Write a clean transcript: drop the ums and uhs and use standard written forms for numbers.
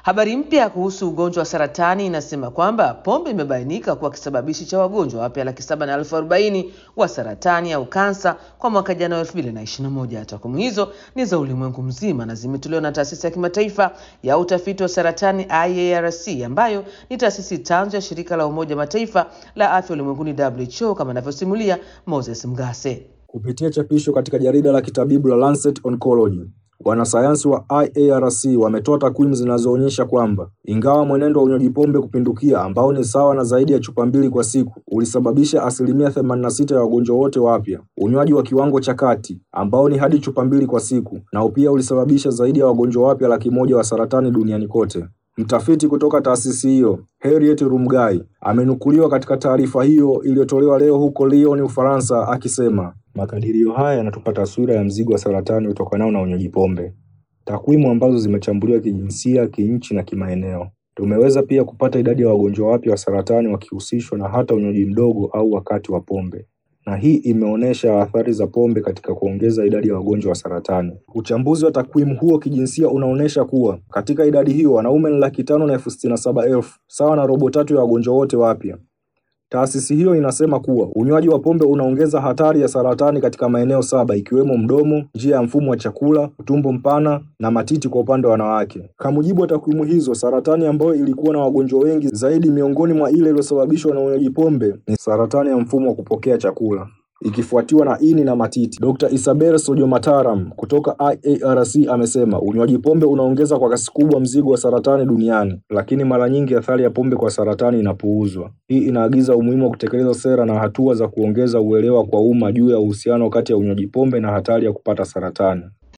Habari mpya kuhusu ugonjwa wa saratani inasema kwamba pombe imebainika kuwa kisababishi cha wagonjwa wapya 740,000 wa saratani au kansa kwa mwaka jana wa 2021. Takwimu hizo ni za ulimwengu mzima na zimetolewa na taasisi ya kimataifa ya utafiti wa saratani IARC, ambayo ni taasisi tanzu ya shirika la Umoja Mataifa la afya ulimwenguni WHO, kama anavyosimulia Moses Mgase. Kupitia chapisho katika jarida la kitabibu la Lancet Oncology, wanasayansi wa IARC wametoa takwimu zinazoonyesha kwamba ingawa mwenendo wa unywaji pombe kupindukia ambao ni sawa na zaidi ya chupa 2 kwa siku ulisababisha 86% ya wagonjwa wote wapya, unywaji wa kiwango cha kati ambao ni hadi chupa 2 kwa siku nao pia ulisababisha zaidi ya wagonjwa wapya 100,000 wa saratani duniani kote. Mtafiti kutoka taasisi hiyo, Harriet Rumgai, amenukuliwa katika taarifa hiyo iliyotolewa leo huko Lyon, Ufaransa, akisema makadirio haya yanatupa taswira ya mzigo wa saratani utokanao na unywaji pombe. Takwimu ambazo zimechambuliwa kijinsia, kinchi na kimaeneo. Tumeweza pia kupata idadi ya wagonjwa wapya wa saratani wakihusishwa na hata unywaji mdogo au wakati wa pombe. Na hii imeonyesha athari za pombe katika kuongeza idadi ya wagonjwa wa saratani. Uchambuzi wa takwimu huo kijinsia unaonyesha kuwa katika idadi hiyo wanaume ni 567,000, sawa na robo tatu ya wagonjwa wote wapya. Taasisi hiyo inasema kuwa unywaji wa pombe unaongeza hatari ya saratani katika maeneo 7 ikiwemo mdomo, njia ya mfumo wa chakula, utumbo mpana na matiti kwa upande wa wanawake. Kwa mujibu wa takwimu hizo, saratani ambayo ilikuwa na wagonjwa wengi zaidi miongoni mwa ile iliyosababishwa na unywaji pombe ni saratani ya mfumo wa kupokea chakula, ikifuatiwa na ini na matiti. Dr. Isabel Sojomataram kutoka IARC amesema unywaji pombe unaongeza kwa kasi kubwa mzigo wa saratani duniani, lakini mara nyingi athari ya pombe kwa saratani inapuuzwa. Hii inaagiza umuhimu wa kutekeleza sera na hatua za kuongeza uelewa kwa umma juu ya uhusiano kati ya unywaji pombe na hatari ya kupata saratani.